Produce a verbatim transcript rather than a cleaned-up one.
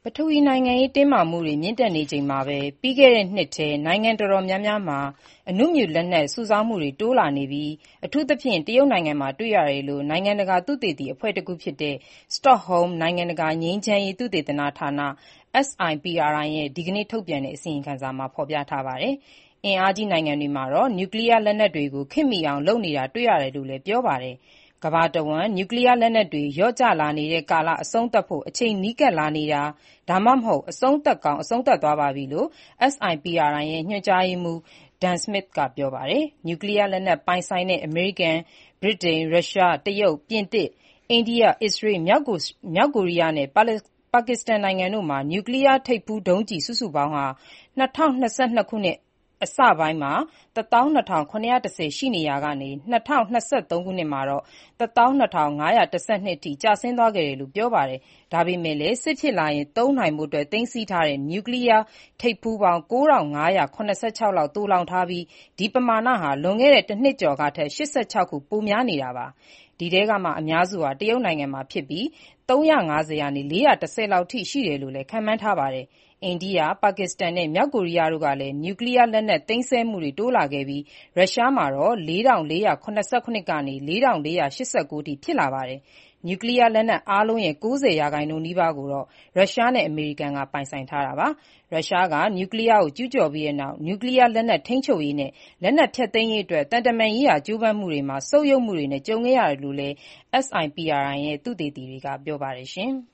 ပထဝီနိုင်ငံရေးတင်းမာမှုတွေမြင့်တက်နေချိန်မှာပဲပြီးခဲ့တဲ့နှစ်ထဲနိုင်ငံတော်တော်များများမှာအဏုမြူလက်နက်စုဆောင်းမှုတွေတိုးလာနေပြီးအထူးသဖြင့်တရုတ်နိုင်ငံမှာတွေ့ရတယ်လို့နိုင်ငံတကာသုတေသီအဖွဲ့တခုဖြစ်တဲ့ Stockholm နိုင်ငံတကာငြိမ်းချမ်းရေးသုတေသနဌာန အက်စ် အိုင် ပီ အာರ್ အိုင် ရဲ့ဒီကနေ့ထုတ်ပြန်တဲ့အစီရင်ခံစာမှာဖော်ပြထားပါတယ်။အင်အားကြီးနိုင်ငံတွေမှာတော့နျူကလီးယားလက်နက်တွေကိုခေတ်မီအောင်လုပ်နေတာတွေ့ရတယ်လို့လည်းပြောပါတယ်။ကမ္ဘာတဝန်းနျူကလီးယားလက်နက်တွေလျော့ကျလာနေတဲ့ကာလအဆုံးသတ်ဖို့အချိန်နီးကပ်လာနေတာဒါမှမဟုတ်အဆုံးသတ်ကောင်းအဆုံးသတ်သွားပါပြီလို့ အက်စ် အိုင် ပီ အာರ್ အိုင် ရဲ့ညွှန်ကြားရေးမှူး Dan Smith ကပြောပါတယ်။နျူကလီးယားလက်နက်ပိုင်ဆိုင်တဲ့အမေရိကန်၊ဗြိတိန်၊ရုရှား၊တရုတ်၊ပြင်သစ်၊အိန္ဒိယ၊အစ္စရေး၊မြောက်ကိုရီးယားနဲ့ပါကစ္စတန်နိုင်ငံတို့မှာနျူကလီးယားထိပ်ဖူးဒုံးကျည်စုစုပေါင်းဟာ၂၀၂၂ ခုနှစ်အစပိုင်းမှာ ၁၂,၇၁၀ ရှိနေရာကနေ၂၀၂၃ ခုနှစ်မှာတော့ ၁၂,၅၁၂ အထိကျဆင်းသွားခဲ့တယ်လို့ပြောပါတယ်။ဒါပေမဲ့လည်းစစ်ဖြစ်လာရင်သုံးနိုင်ဖို့သိမ်းဆည်းထားတဲ့နျူကလီးယားထိပ်ဖူးပေါင်း ၉,၅၇၆ လောက်သိုလှောင်ထားပြီးဒီပမာဏဟာလွန်ခဲ့တဲ့တနှစ်ကျော်ကထက်၈၆ ခုပိုများနေတာပါ။ဒီထဲကမှအများစုဟာတရုတ်နိုင်ငံမှာဖြစ်ပြီး၃၅၀ ကနေ ၄၁၀ လောက်ထိရှိတယ်လို့လည်းခန့်မှန်းထားပါတယ်။အိန္ဒိယ၊ပါကစ္စတန်နဲ့မြောက်ကိုရီးယားတို့ကလည်းနျူကလီးယားလက်နက်သိမ်းဆည်းမှုတွေတိုးလာခဲ့ပြီးရုရှားမှာတော့ ၄,၄၇၇ ကနေ ၄,၄၈၉ အထိဖြစ်လာပါတယ်။နျူကလီးယားလက်နက်အားလုံးရဲ့ ၉၀ ရာခိုင်နှုန်းနီးပါးကိုတော့ရုရှားနဲ့အမေရိကန်ကပိုင်ဆိုင်ထားတာပါ။ရုရှားကနျူကလီးယားကိုကျူးကျော်ပြီးနောက်နျူကလီးယားလက်နက်ထိန်းချုပ်ရေးနဲ့လက်နက်ဖျက်သိမ်းရေးအတွက်သံတမန်ရေးရာကြိုးပမ်းမှုတွေမှာဆုတ်ယုတ်မှုတွေနဲ့ကြုံခဲ့ရတယ်လို့လည်း အက်စ် အိုင် ပီ အာರ್ အိုင် ရဲ့သုတေသီတွေကပြောပါတယ်။